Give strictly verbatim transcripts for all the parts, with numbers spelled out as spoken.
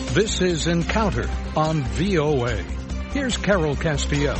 This is Encounter on V O A. Here's Carol Castiel.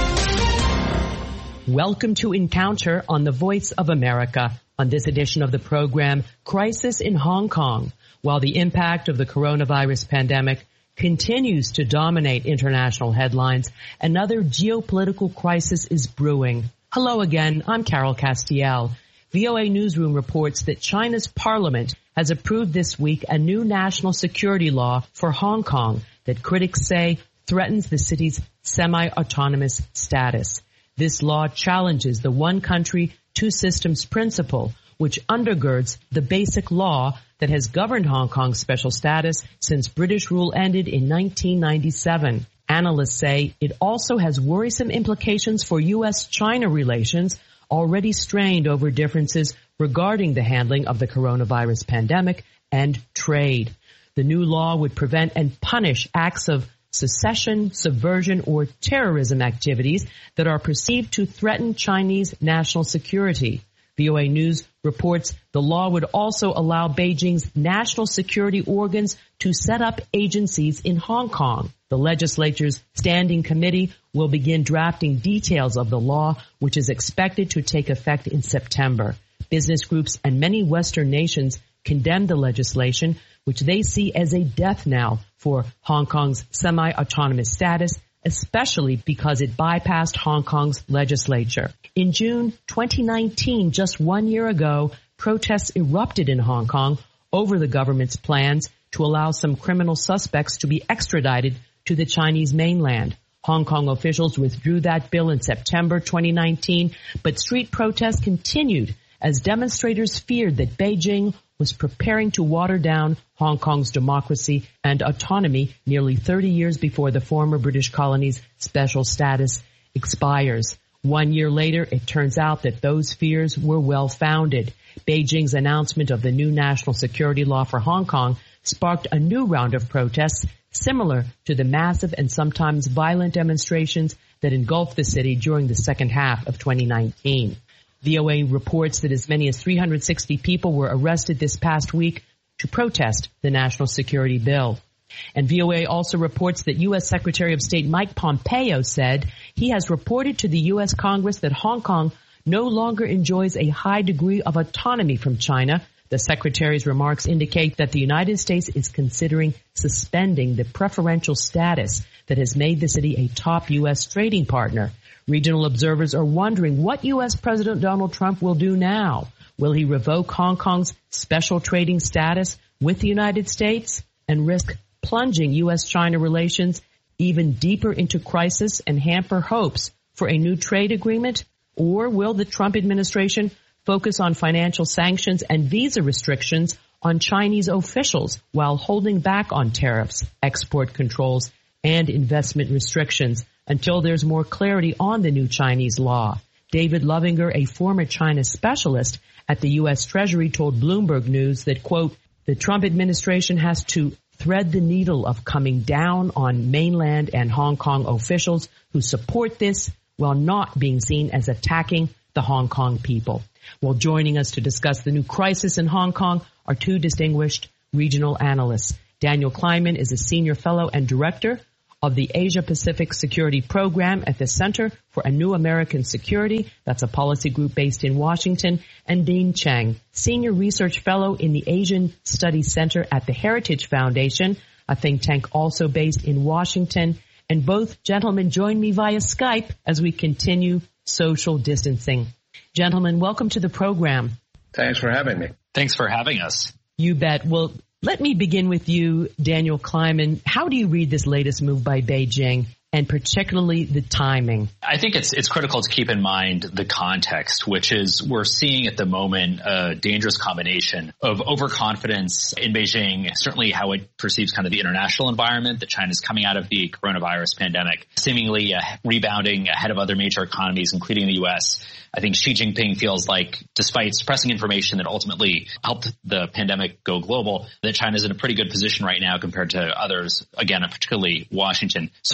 Welcome to Encounter on the Voice of America. On this edition of the program, Crisis in Hong Kong. While the impact of the coronavirus pandemic continues to dominate international headlines, another geopolitical crisis is brewing. Hello again, I'm Carol Castiel. V O A Newsroom reports that China's parliament has approved this week a new national security law for Hong Kong that critics say threatens the city's semi-autonomous status. This law challenges the one country, two systems principle, which undergirds the basic law that has governed Hong Kong's special status since British rule ended in nineteen ninety-seven. Analysts say it also has worrisome implications for U S China relations, already strained over differences regarding the handling of the coronavirus pandemic and trade. The new law would prevent and punish acts of secession, subversion, or terrorism activities that are perceived to threaten Chinese national security. V O A News reports the law would also allow Beijing's national security organs to set up agencies in Hong Kong. The legislature's standing committee will begin drafting details of the law, which is expected to take effect in September. Business groups and many Western nations condemn the legislation, which they see as a death knell for Hong Kong's semi-autonomous status, especially because it bypassed Hong Kong's legislature. In June twenty nineteen, just one year ago, protests erupted in Hong Kong over the government's plans to allow some criminal suspects to be extradited to the Chinese mainland. Hong Kong officials withdrew that bill in September twenty nineteen, but street protests continued as demonstrators feared that Beijing was preparing to water down Hong Kong's democracy and autonomy nearly thirty years before the former British colony's special status expires. One year later, it turns out that those fears were well-founded. Beijing's announcement of the new national security law for Hong Kong sparked a new round of protests similar to the massive and sometimes violent demonstrations that engulfed the city during the second half of twenty nineteen. V O A reports that as many as three hundred sixty people were arrested this past week to protest the national security bill. And V O A also reports that U S Secretary of State Mike Pompeo said he has reported to the U S Congress that Hong Kong no longer enjoys a high degree of autonomy from China. The Secretary's remarks indicate that the United States is considering suspending the preferential status that has made the city a top U S trading partner. Regional observers are wondering what U S President Donald Trump will do now. Will he revoke Hong Kong's special trading status with the United States and risk plunging U S China relations even deeper into crisis and hamper hopes for a new trade agreement? Or will the Trump administration focus on financial sanctions and visa restrictions on Chinese officials while holding back on tariffs, export controls, and investment restrictions until there's more clarity on the new Chinese law? David Lovinger, a former China specialist at the U S Treasury, told Bloomberg News that, quote, the Trump administration has to thread the needle of coming down on mainland and Hong Kong officials who support this while not being seen as attacking the Hong Kong people. Well, joining us to discuss the new crisis in Hong Kong are two distinguished regional analysts. Daniel Kleinman is a senior fellow and director of the Asia Pacific Security Program at the Center for a New American Security. That's a policy group based in Washington. And Dean Cheng, senior research fellow in the Asian Studies Center at the Heritage Foundation, a think tank also based in Washington. And both gentlemen join me via Skype as we continue social distancing. Gentlemen, welcome to the program. Thanks for having me. Thanks for having us. You bet. Well, let me begin with you, Daniel Kleinman. How do you read this latest move by Beijing, and particularly the timing? I think it's it's critical to keep in mind the context, which is we're seeing at the moment a dangerous combination of overconfidence in Beijing, certainly how it perceives kind of the international environment, that China's coming out of the coronavirus pandemic, seemingly uh, rebounding ahead of other major economies, including the U S. I think Xi Jinping feels like, despite suppressing information that ultimately helped the pandemic go global, that China's in a pretty good position right now compared to others, again, particularly Washington. So there's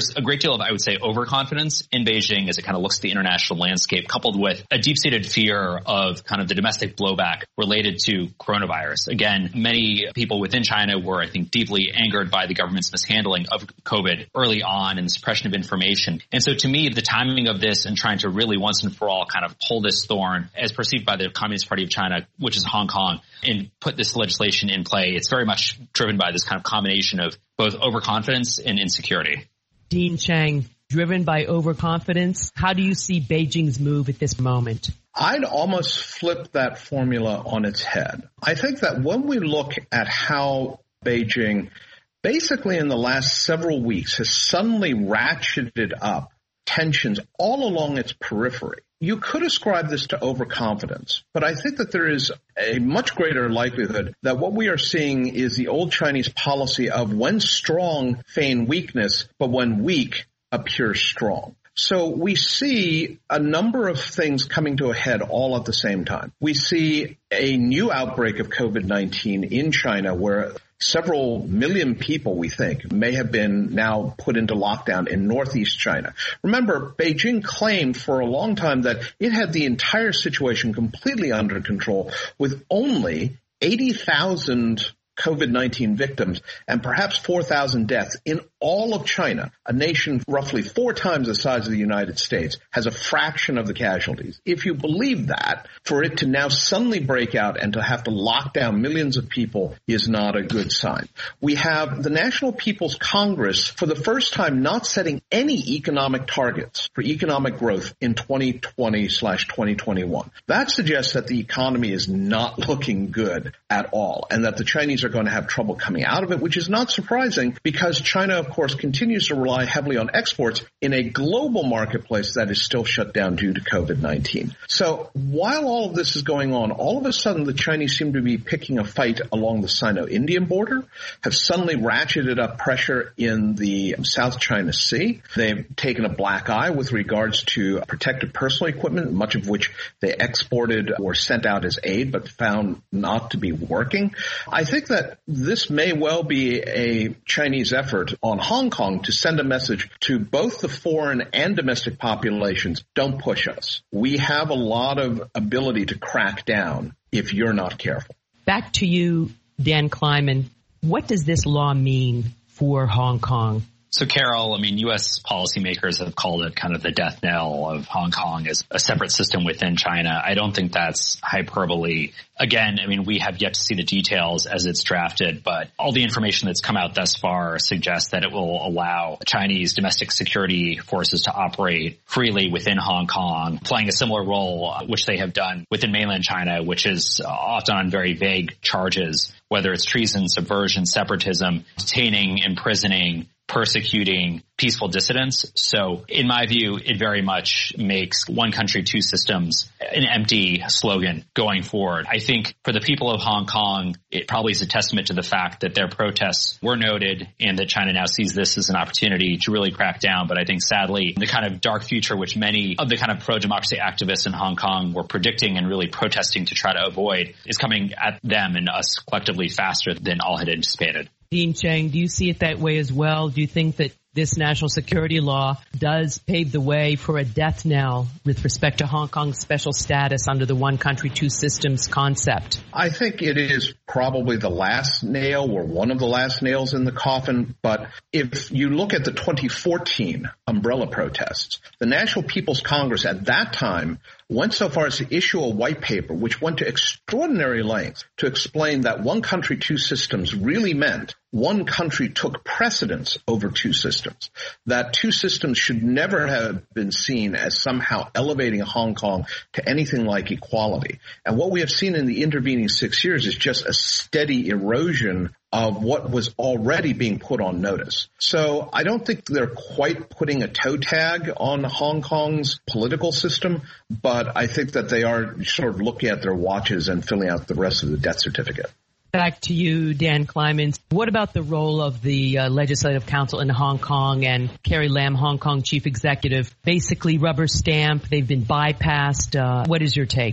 there's a great deal of, I would say, overconfidence in Beijing as it kind of looks at the international landscape, coupled with a deep-seated fear of kind of the domestic blowback related to coronavirus. Again, many people within China were, I think, deeply angered by the government's mishandling of COVID early on and the suppression of information. And so to me, the timing of this and trying to really once and for all kind of pull this thorn as perceived by the Communist Party of China, which is Hong Kong, and put this legislation in play, it's very much driven by this kind of combination of both overconfidence and insecurity. Dean Chang, driven by overconfidence, how do you see Beijing's move at this moment? I'd almost flip that formula on its head. I think that when we look at how Beijing basically in the last several weeks has suddenly ratcheted up tensions all along its periphery, you could ascribe this to overconfidence, but I think that there is a much greater likelihood that what we are seeing is the old Chinese policy of when strong, feign weakness, but when weak, appear strong. So we see a number of things coming to a head all at the same time. We see a new outbreak of COVID nineteen in China where several million people, we think, may have been now put into lockdown in northeast China. Remember, Beijing claimed for a long time that it had the entire situation completely under control with only eighty thousand COVID nineteen victims and perhaps four thousand deaths in all of China. A nation roughly four times the size of the United States has a fraction of the casualties. If you believe that, for it to now suddenly break out and to have to lock down millions of people is not a good sign. We have the National People's Congress for the first time not setting any economic targets for economic growth in twenty twenty slash twenty twenty-one. That suggests that the economy is not looking good at all and that the Chinese are going to have trouble coming out of it, which is not surprising because China, of course, continues to rely heavily on exports in a global marketplace that is still shut down due to COVID nineteen. So while all of this is going on, all of a sudden the Chinese seem to be picking a fight along the Sino-Indian border, have suddenly ratcheted up pressure in the South China Sea. They've taken a black eye with regards to protective personal equipment, much of which they exported or sent out as aid but found not to be working. I think that this may well be a Chinese effort on Hong Kong to send a message to both the foreign and domestic populations. Don't push us. We have a lot of ability to crack down if you're not careful. Back to you, Dan Kleiman. What does this law mean for Hong Kong? So, Carol, I mean, U S policymakers have called it kind of the death knell of Hong Kong as a separate system within China. I don't think that's hyperbole. Again, I mean, we have yet to see the details as it's drafted, but all the information that's come out thus far suggests that it will allow Chinese domestic security forces to operate freely within Hong Kong, playing a similar role, which they have done within mainland China, which is often on very vague charges, whether it's treason, subversion, separatism, detaining, imprisoning, persecuting peaceful dissidents. So in my view, it very much makes one country, two systems an empty slogan going forward. I think for the people of Hong Kong, it probably is a testament to the fact that their protests were noted and that China now sees this as an opportunity to really crack down. But I think sadly, the kind of dark future which many of the kind of pro-democracy activists in Hong Kong were predicting and really protesting to try to avoid is coming at them and us collectively faster than all had anticipated. Dean Chang, do you see it that way as well? Do you think that this national security law does pave the way for a death knell with respect to Hong Kong's special status under the one country, two systems concept? I think it is probably the last nail or one of the last nails in the coffin. But if you look at the twenty fourteen umbrella protests, the National People's Congress at that time went so far as to issue a white paper which went to extraordinary lengths to explain that one country, two systems really meant one country took precedence over two systems, that two systems should never have been seen as somehow elevating Hong Kong to anything like equality. And what we have seen in the intervening six years is just a steady erosion of what was already being put on notice. So I don't think they're quite putting a toe tag on Hong Kong's political system, but I think that they are sort of looking at their watches and filling out the rest of the death certificate. Back to you, Dan Kleiman. What about the role of the uh, Legislative Council in Hong Kong and Carrie Lam, Hong Kong Chief Executive? Basically rubber stamp. They've been bypassed. Uh, what is your take?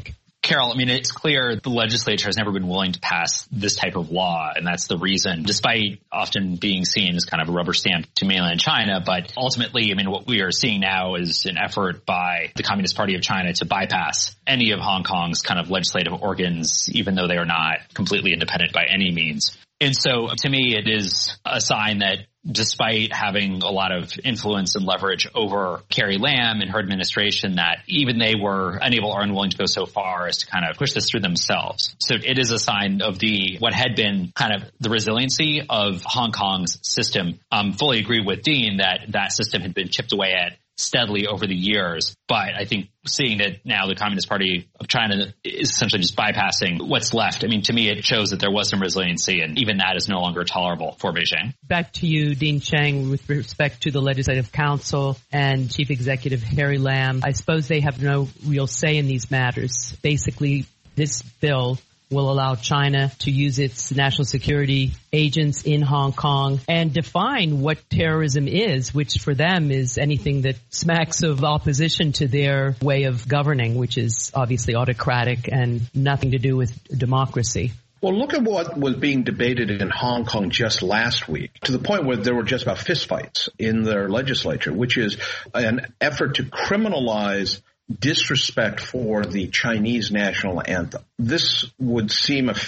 Carol, I mean, it's clear the legislature has never been willing to pass this type of law, and that's the reason, despite often being seen as kind of a rubber stamp to mainland China. But ultimately, I mean, what we are seeing now is an effort by the Communist Party of China to bypass any of Hong Kong's kind of legislative organs, even though they are not completely independent by any means. And so to me, it is a sign that despite having a lot of influence and leverage over Carrie Lam and her administration, that even they were unable or unwilling to go so far as to kind of push this through themselves. So it is a sign of the what had been kind of the resiliency of Hong Kong's system. I fully agree with Dean that that system had been chipped away at steadily over the years. But I think seeing that now the Communist Party of China is essentially just bypassing what's left, I mean, to me, it shows that there was some resiliency, and even that is no longer tolerable for Beijing. Back to you, Dean Cheng, with respect to the Legislative Council and Chief Executive Carrie Lam. I suppose they have no real say in these matters. Basically, this bill will allow China to use its national security agents in Hong Kong and define what terrorism is, which for them is anything that smacks of opposition to their way of governing, which is obviously autocratic and nothing to do with democracy. Well, look at what was being debated in Hong Kong just last week, to the point where there were just about fistfights in their legislature, which is an effort to criminalize disrespect for the Chinese national anthem. This would seem a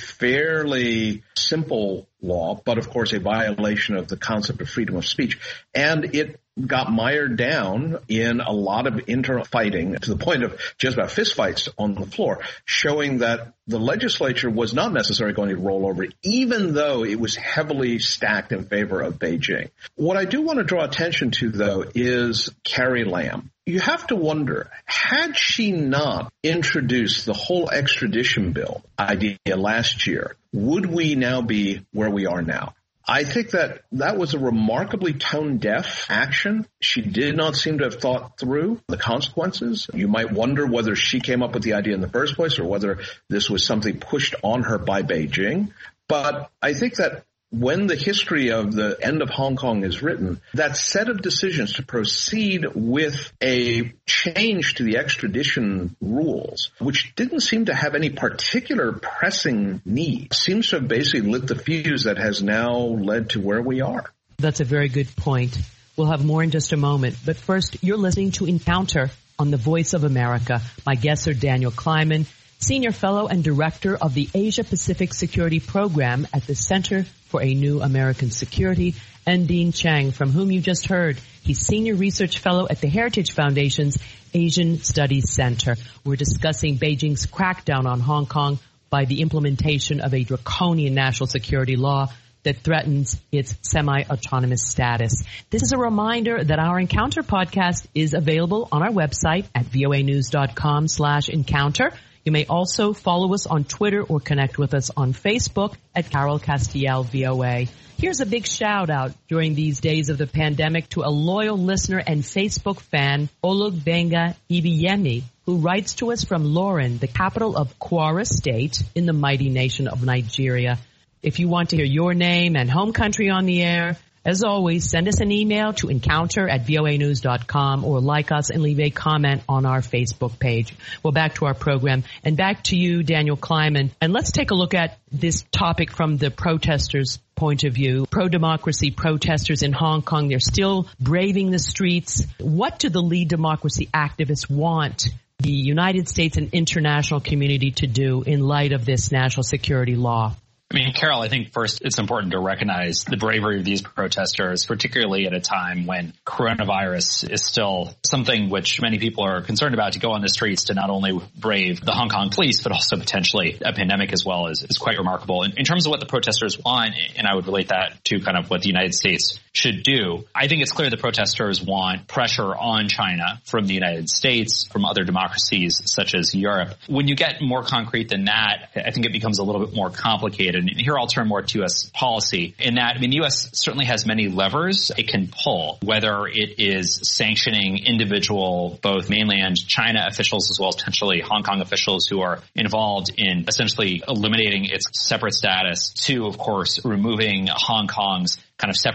fairly simple law, but of course a violation of the concept of freedom of speech. And it got mired down in a lot of internal fighting to the point of just about fistfights on the floor, showing that the legislature was not necessarily going to roll over, even though it was heavily stacked in favor of Beijing. What I do want to draw attention to, though, is Carrie Lam. You have to wonder, had she not introduced the whole extradition bill idea last year, would we now be where we are now? I think that that was a remarkably tone-deaf action. She did not seem to have thought through the consequences. You might wonder whether she came up with the idea in the first place or whether this was something pushed on her by Beijing. But I think that when the history of the end of Hong Kong is written, that set of decisions to proceed with a change to the extradition rules, which didn't seem to have any particular pressing need, seems to have basically lit the fuse that has now led to where we are. That's a very good point. We'll have more in just a moment. But first, you're listening to Encounter on the Voice of America. My guests are Daniel Kleiman, Senior Fellow and Director of the Asia Pacific Security Program at the Center for a New American Security, and Dean Cheng, from whom you just heard. He's Senior Research Fellow at the Heritage Foundation's Asian Studies Center. We're discussing Beijing's crackdown on Hong Kong by the implementation of a draconian national security law that threatens its semi-autonomous status. This is a reminder that our Encounter podcast is available on our website at voanews.com slash encounter. You may also follow us on Twitter or connect with us on Facebook at Carol Castiel V O A. Here's a big shout out during these days of the pandemic to a loyal listener and Facebook fan, Olugbenga Ibiyemi, who writes to us from Lorin, the capital of Kwara State in the mighty nation of Nigeria. If you want to hear your name and home country on the air, as always, send us an email to encounter at voa news dot com or like us and leave a comment on our Facebook page. Well, back to our program and back to you, Daniel Kleiman. And let's take a look at this topic from the protesters' point of view. Pro-democracy protesters in Hong Kong, they're still braving the streets. What do the lead democracy activists want the United States and international community to do in light of this national security law? I mean, Carol, I think first it's important to recognize the bravery of these protesters, particularly at a time when coronavirus is still something which many people are concerned about. To go on the streets to not only brave the Hong Kong police, but also potentially a pandemic as well is, is quite remarkable. In, in terms of what the protesters want, and I would relate that to kind of what the United States should do, I think it's clear the protesters want pressure on China from the United States, from other democracies such as Europe. When you get more concrete than that, I think it becomes a little bit more complicated. And here I'll turn more to U S policy in that, I mean, the U S certainly has many levers it can pull, whether it is sanctioning individual, both mainland China officials as well as potentially Hong Kong officials who are involved in essentially eliminating its separate status, to, of course, removing Hong Kong's kind of separate treatment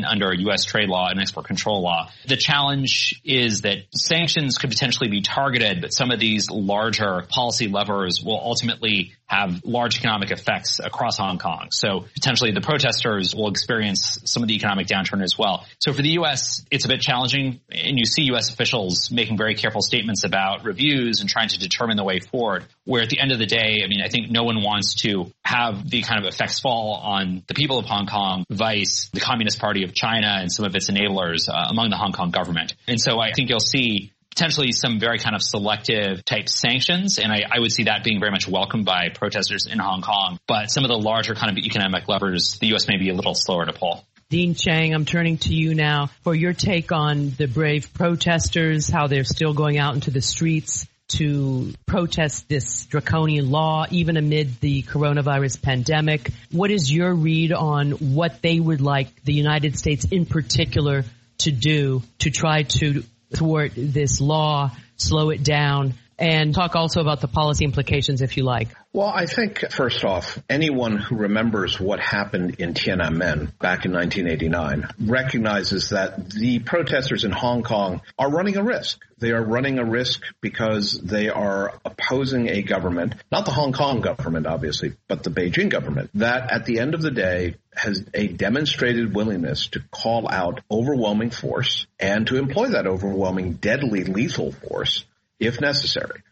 even under U S trade law and export control law. The challenge is that sanctions could potentially be targeted, but some of these larger policy levers will ultimately have large economic effects across Hong Kong. So potentially the protesters will experience some of the economic downturn as well. So for the U S, it's a bit challenging, and you see U S officials making very careful statements about reviews and trying to determine the way forward, where at the end of the day, I mean, I think no one wants to have the kind of effects fall on the people of Hong Kong, vice the Communist Party of China and some of its enablers uh, among the Hong Kong government. And so I think you'll see potentially some very kind of selective type sanctions. And I, I would see that being very much welcomed by protesters in Hong Kong. But some of the larger kind of economic levers, the U S may be a little slower to pull. Dean Chang, I'm turning to you now for your take on the brave protesters, how they're still going out into the streets to protest this draconian law, even amid the coronavirus pandemic. What is your read on what they would like the United States in particular to do to try to thwart this law, slow it down, and talk also about the policy implications if you like? Well, I think, first off, anyone who remembers what happened in Tiananmen back in nineteen eighty-nine recognizes that the protesters in Hong Kong are running a risk. They are running a risk because they are opposing a government, not the Hong Kong government, obviously, but the Beijing government, that at the end of the day has a demonstrated willingness to call out overwhelming force and to employ that overwhelming, deadly, lethal force if necessary.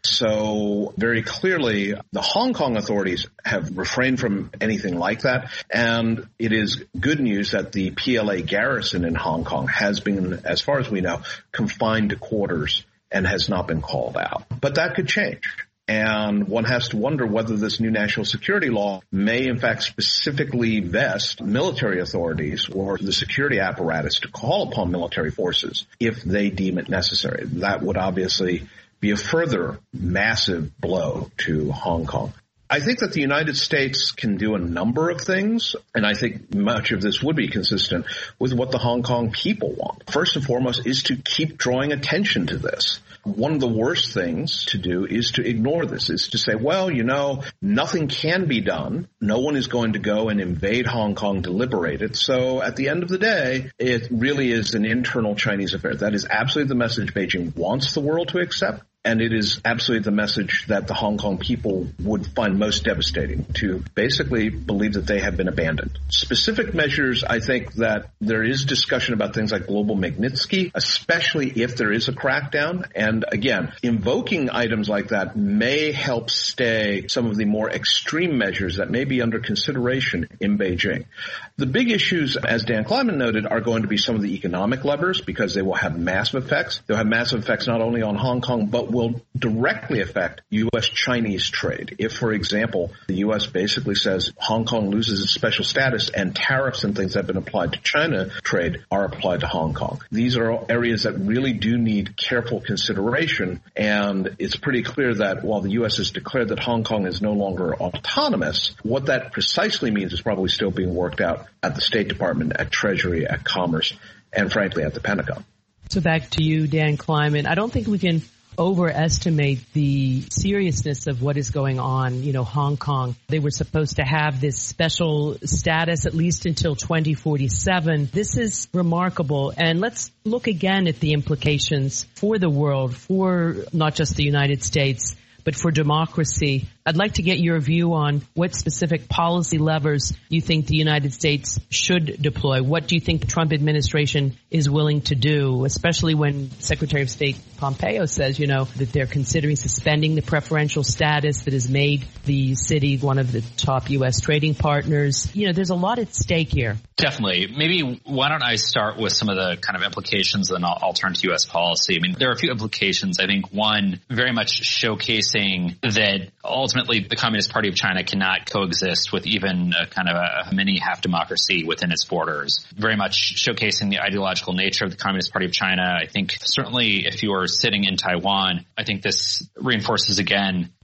So very clearly, the Hong Kong authorities have refrained from anything like that. And it is good news that the P L A garrison in Hong Kong has been, as far as we know, confined to quarters and has not been called out. But that could change. And one has to wonder whether this new national security law may, in fact, specifically vest military authorities or the security apparatus to call upon military forces if they deem it necessary. That would obviously be a further massive blow to Hong Kong. I think that the United States can do a number of things, and I think much of this would be consistent with what the Hong Kong people want. First and foremost is to keep drawing attention to this. One of the worst things to do is to ignore this, is to say, well, you know, nothing can be done. No one is going to go and invade Hong Kong to liberate it. So at the end of the day, it really is an internal Chinese affair. That is absolutely the message Beijing wants the world to accept. And it is absolutely the message that the Hong Kong people would find most devastating, to basically believe that they have been abandoned. Specific measures, I think that there is discussion about things like global Magnitsky, especially if there is a crackdown. And again, invoking items like that may help stay some of the more extreme measures that may be under consideration in Beijing. The big issues, as Dan Kleiman noted, are going to be some of the economic levers, because they will have massive effects. They'll have massive effects not only on Hong Kong, but will directly affect U S-Chinese trade. If, for example, the U S basically says Hong Kong loses its special status and tariffs and things that have been applied to China trade are applied to Hong Kong. These are areas that really do need careful consideration, and it's pretty clear that while the U S has declared that Hong Kong is no longer autonomous, what that precisely means is probably still being worked out at the State Department, at Treasury, at Commerce, and frankly at the Pentagon. So back to you, Dan Kleiman. I don't think we can overestimate the seriousness of what is going on. You know, Hong Kong, they were supposed to have this special status at least until twenty forty-seven. This is remarkable. And let's look again at the implications for the world, for not just the United States, but for democracy. I'd like to get your view on what specific policy levers you think the United States should deploy. What do you think the Trump administration is willing to do, especially when Secretary of State Pompeo says, you know, that they're considering suspending the preferential status that has made the city one of the top U S trading partners. You know, there's a lot at stake here. Definitely. Maybe why don't I start with some of the kind of implications, and then I'll, I'll turn to U S policy. I mean, there are a few implications. I think one, very much showcasing that ultimately the Communist Party of China cannot coexist with even a kind of a, a mini half democracy within its borders. Very much showcasing the ideological nature of the Communist Party of China. I think certainly if you are sitting in Taiwan, I think this reinforces again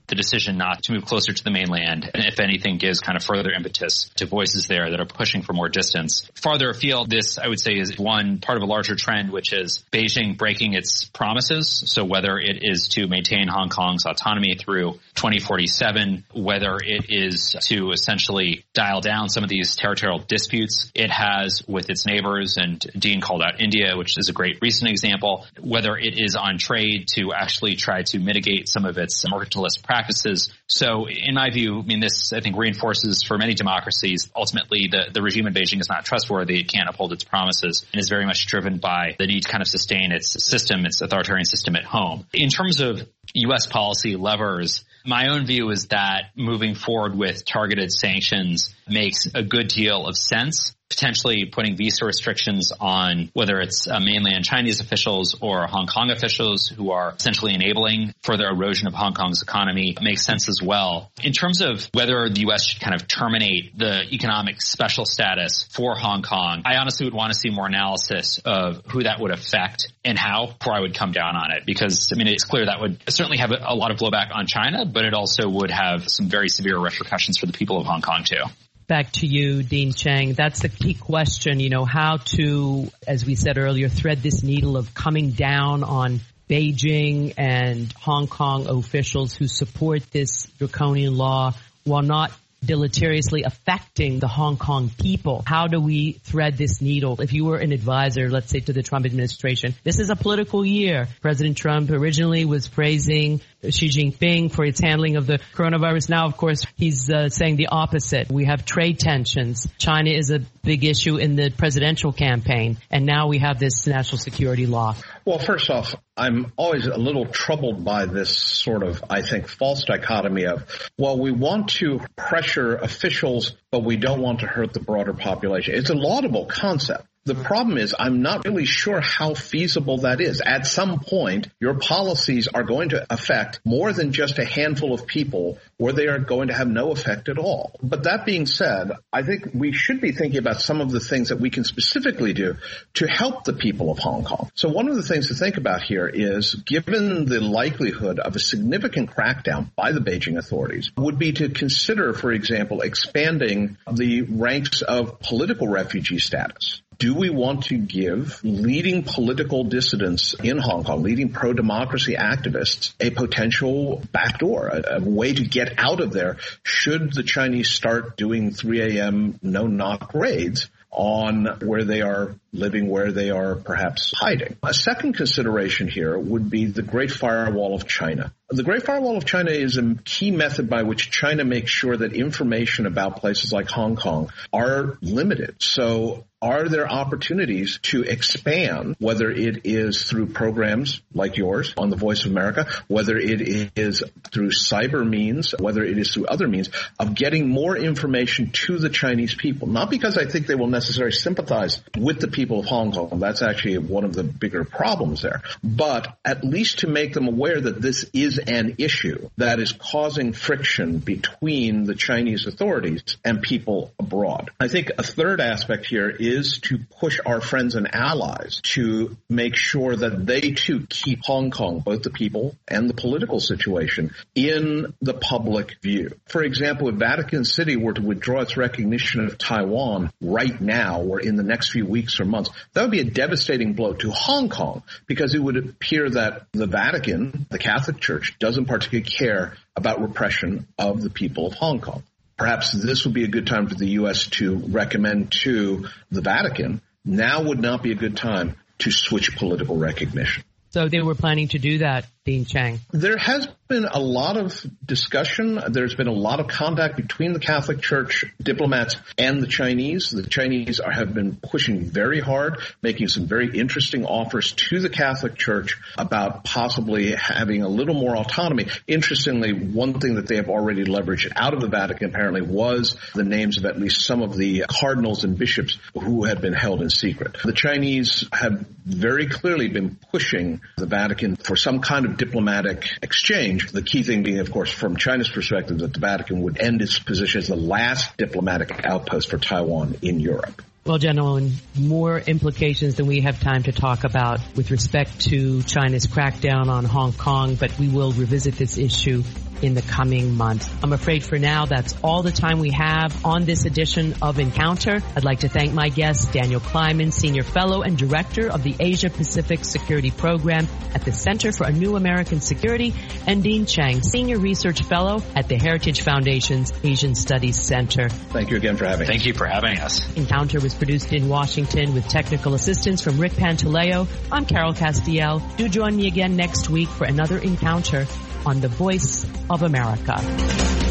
the decision not to move closer to the mainland, and if anything, gives kind of further impetus to voices there that are pushing for more distance. Farther afield, this, I would say, is one part of a larger trend, which is Beijing breaking its promises. So whether it is to maintain Hong Kong's autonomy through twenty forty-seven, whether it is to essentially dial down some of these territorial disputes it has with its neighbors, and Dean called out India, which is a great recent example, whether it is on trade to actually try to mitigate some of its mercantilist practices. So in my view, I mean, this, I think, reinforces for many democracies, ultimately the, the regime in Beijing is not trustworthy. It can't uphold its promises and is very much driven by the need to kind of sustain its system, its authoritarian system at home. In terms of U S policy levers, my own view is that moving forward with targeted sanctions makes a good deal of sense. Potentially putting visa restrictions on whether it's uh, mainland Chinese officials or Hong Kong officials who are essentially enabling further erosion of Hong Kong's economy makes sense as well. In terms of whether the U S should kind of terminate the economic special status for Hong Kong, I honestly would want to see more analysis of who that would affect and how before I would come down on it. Because, I mean, it's clear that would certainly have a, a lot of blowback on China, but it also would have some very severe repercussions for the people of Hong Kong too. Back to you, Dean Cheng. That's the key question, you know, how to, as we said earlier, thread this needle of coming down on Beijing and Hong Kong officials who support this draconian law while not deleteriously affecting the Hong Kong people. How do we thread this needle? If you were an advisor, let's say to the Trump administration, this is a political year. President Trump originally was praising Xi Jinping for its handling of the coronavirus. Now, of course, he's uh, saying the opposite. We have trade tensions. China is a big issue in the presidential campaign. And now we have this national security law. Well, first off, I'm always a little troubled by this sort of, I think, false dichotomy of, well, we want to pressure officials, but we don't want to hurt the broader population. It's a laudable concept. The problem is I'm not really sure how feasible that is. At some point, your policies are going to affect more than just a handful of people, or they are going to have no effect at all. But that being said, I think we should be thinking about some of the things that we can specifically do to help the people of Hong Kong. So one of the things to think about here is, given the likelihood of a significant crackdown by the Beijing authorities, would be to consider, for example, expanding the ranks of political refugee status. Do we want to give leading political dissidents in Hong Kong, leading pro-democracy activists, a potential backdoor, a, a way to get out of there should the Chinese start doing three a.m. no-knock raids on where they are living, where they are perhaps hiding? A second consideration here would be the Great Firewall of China. The Great Firewall of China is a key method by which China makes sure that information about places like Hong Kong are limited. So are there opportunities to expand, whether it is through programs like yours on the Voice of America, whether it is through cyber means, whether it is through other means, of getting more information to the Chinese people? Not because I think they will necessarily sympathize with the people of Hong Kong. That's actually one of the bigger problems there. But at least to make them aware that this is an issue that is causing friction between the Chinese authorities and people abroad. I think a third aspect here is to push our friends and allies to make sure that they too keep Hong Kong, both the people and the political situation, in the public view. For example, if Vatican City were to withdraw its recognition of Taiwan right now or in the next few weeks or months, that would be a devastating blow to Hong Kong, because it would appear that the Vatican, the Catholic Church, doesn't particularly care about repression of the people of Hong Kong. Perhaps this would be a good time for the U S to recommend to the Vatican, now would not be a good time to switch political recognition. So they were planning to do that, Dean Cheng. There has been a lot of discussion. There's been a lot of contact between the Catholic Church diplomats and the Chinese. The Chinese are, have been pushing very hard, making some very interesting offers to the Catholic Church about possibly having a little more autonomy. Interestingly, one thing that they have already leveraged out of the Vatican apparently was the names of at least some of the cardinals and bishops who had been held in secret. The Chinese have very clearly been pushing the Vatican for some kind of diplomatic exchange. The key thing being, of course, from China's perspective, that the Vatican would end its position as the last diplomatic outpost for Taiwan in Europe. Well, gentlemen, more implications than we have time to talk about with respect to China's crackdown on Hong Kong, but we will revisit this issue in the coming months. I'm afraid for now that's all the time we have on this edition of Encounter. I'd like to thank my guest, Daniel Kleiman, Senior Fellow and Director of the Asia Pacific Security Program at the Center for a New American Security, and Dean Chang, Senior Research Fellow at the Heritage Foundation's Asian Studies Center. Thank you again for having us. Thank you for having us. Encounter was produced in Washington with technical assistance from Rick Pantaleo. I'm Carol Castiel. Do join me again next week for another Encounter on the Voice of America.